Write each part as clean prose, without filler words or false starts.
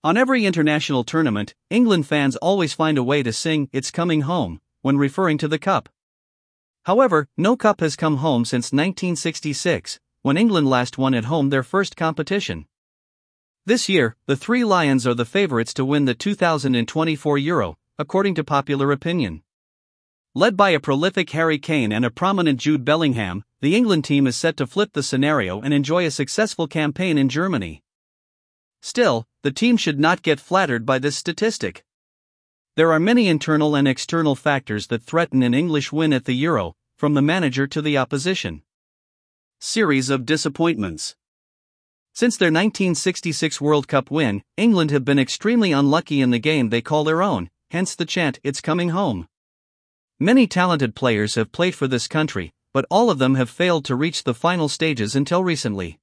On every international tournament, England fans always find a way to sing "It's Coming Home" when referring to the cup. However, no cup has come home since 1966, when England last won at home their first competition. This year, the Three Lions are the favourites to win the 2024 Euro, according to popular opinion. Led by a prolific Harry Kane and a prominent Jude Bellingham, the England team is set to flip the scenario and enjoy a successful campaign in Germany. Still, the team should not get flattered by this statistic. There are many internal and external factors that threaten an English win at the Euro, from the manager to the opposition. Series of disappointments. Since their 1966 World Cup win, England have been extremely unlucky in the game they call their own, hence the chant "It's Coming Home." Many talented players have played for this country, but all of them have failed to reach the final stages until recently.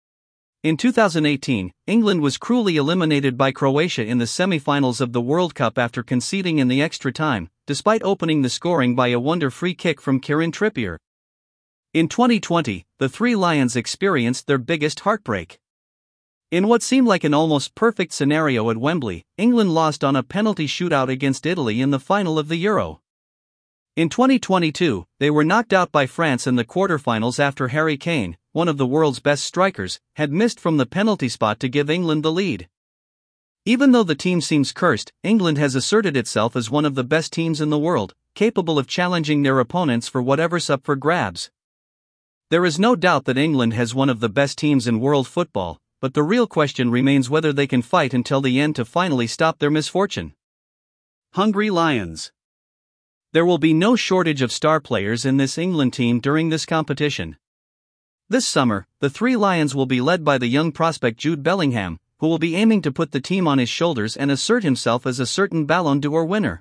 In 2018, England was cruelly eliminated by Croatia in the semi-finals of the World Cup after conceding in the extra time, despite opening the scoring by a wonder free kick from Kieran Trippier. In 2020, the Three Lions experienced their biggest heartbreak. In what seemed like an almost perfect scenario at Wembley, England lost on a penalty shootout against Italy in the final of the Euro. In 2022, they were knocked out by France in the quarter-finals after Harry Kane, one of the world's best strikers, had missed from the penalty spot to give England the lead. Even though the team seems cursed, England has asserted itself as one of the best teams in the world, capable of challenging their opponents for whatever's up for grabs. There is no doubt that England has one of the best teams in world football, but the real question remains whether they can fight until the end to finally stop their misfortune. Hungry Lions. There will be no shortage of star players in this England team during this competition. This summer, the Three Lions will be led by the young prospect Jude Bellingham, who will be aiming to put the team on his shoulders and assert himself as a certain Ballon d'Or winner.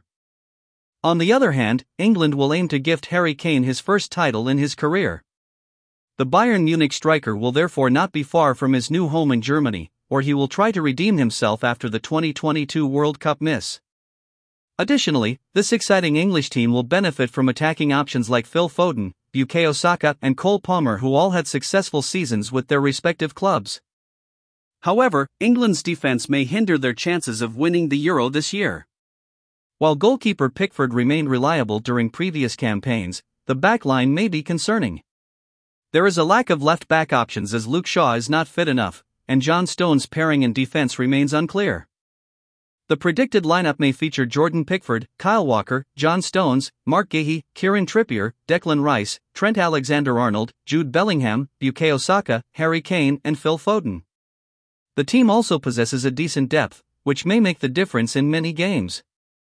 On the other hand, England will aim to gift Harry Kane his first title in his career. The Bayern Munich striker will therefore not be far from his new home in Germany, where he will try to redeem himself after the 2022 World Cup miss. Additionally, this exciting English team will benefit from attacking options like Phil Foden, Bukayo Saka, and Cole Palmer, who all had successful seasons with their respective clubs. However, England's defense may hinder their chances of winning the Euro this year. While goalkeeper Pickford remained reliable during previous campaigns, the backline may be concerning. There is a lack of left-back options as Luke Shaw is not fit enough, and John Stones' pairing in defense remains unclear. The predicted lineup may feature Jordan Pickford, Kyle Walker, John Stones, Mark Guéhi, Kieran Trippier, Declan Rice, Trent Alexander-Arnold, Jude Bellingham, Bukayo Saka, Harry Kane, and Phil Foden. The team also possesses a decent depth, which may make the difference in many games.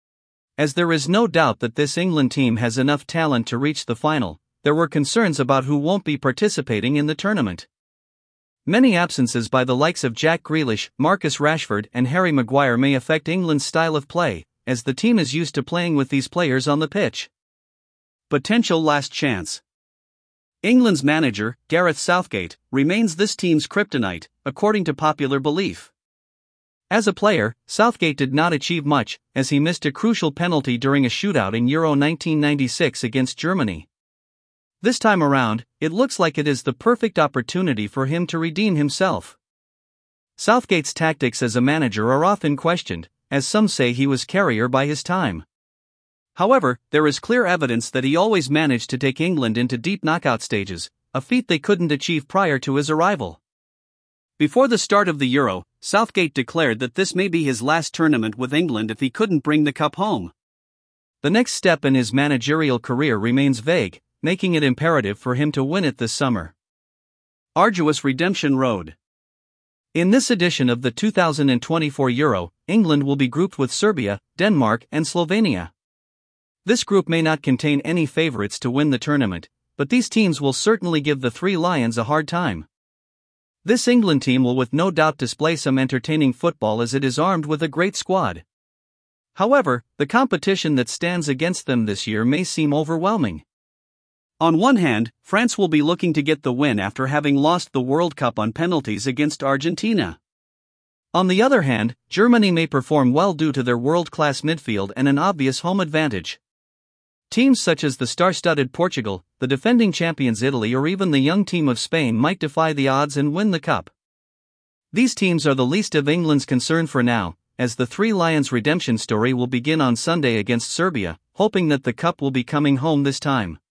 As there is no doubt that this England team has enough talent to reach the final, there were concerns about who won't be participating in the tournament. Many absences by the likes of Jack Grealish, Marcus Rashford, and Harry Maguire may affect England's style of play, as the team is used to playing with these players on the pitch. Potential last chance. England's manager, Gareth Southgate, remains this team's kryptonite, according to popular belief. As a player, Southgate did not achieve much, as he missed a crucial penalty during a shootout in Euro 1996 against Germany. This time around, it looks like it is the perfect opportunity for him to redeem himself. Southgate's tactics as a manager are often questioned, as some say he was carrier by his time. However, there is clear evidence that he always managed to take England into deep knockout stages, a feat they couldn't achieve prior to his arrival. Before the start of the Euro, Southgate declared that this may be his last tournament with England if he couldn't bring the cup home. The next step in his managerial career remains vague, making it imperative for him to win it this summer. Arduous redemption road. In this edition of the 2024 Euro, England will be grouped with Serbia, Denmark, and Slovenia. This group may not contain any favorites to win the tournament, but these teams will certainly give the Three Lions a hard time. This England team will with no doubt display some entertaining football as it is armed with a great squad. However, the competition that stands against them this year may seem overwhelming. On one hand, France will be looking to get the win after having lost the World Cup on penalties against Argentina. On the other hand, Germany may perform well due to their world-class midfield and an obvious home advantage. Teams such as the star-studded Portugal, the defending champions Italy, or even the young team of Spain might defy the odds and win the cup. These teams are the least of England's concern for now, as the Three Lions redemption story will begin on Sunday against Serbia, hoping that the cup will be coming home this time.